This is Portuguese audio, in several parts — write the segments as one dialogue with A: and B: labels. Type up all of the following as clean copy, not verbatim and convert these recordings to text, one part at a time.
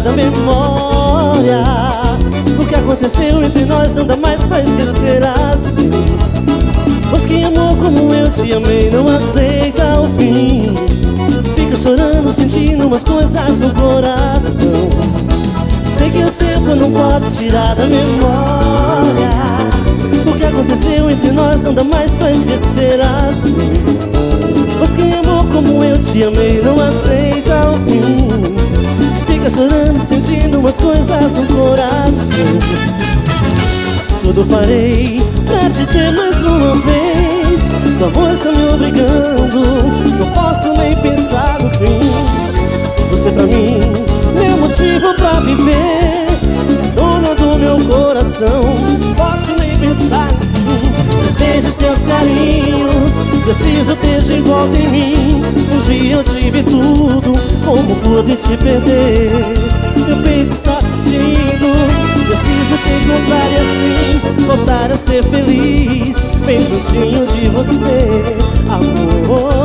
A: da memória. O que aconteceu entre nós não dá mais pra esquecer assim. Pois quem amou como eu te amei não aceita o fim. Fica chorando, sentindo umas coisas no coração. Sei que o tempo não pode tirar da memória. O que aconteceu entre nós não dá mais pra esquecer assim. Pois quem amou como eu te amei não aceita o fim. Fica chorando, sentindo umas coisas no coração. Tudo farei pra te ter mais uma vez. Tua voz tá me obrigando, não posso nem pensar no fim. Você pra mim, meu motivo pra viver, dona do meu coração, posso nem pensar no fim. Os beijos, teus carinhos, preciso ter de volta em mim. Um dia eu tive tudo, como pude te perder? Meu peito está sentindo, preciso te encontrar e assim voltar a ser feliz, bem juntinho de você,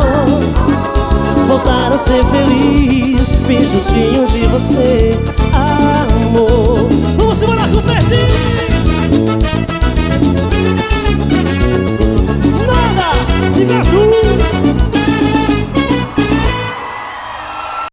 A: amor. Voltar a ser feliz, bem juntinho de você, amor.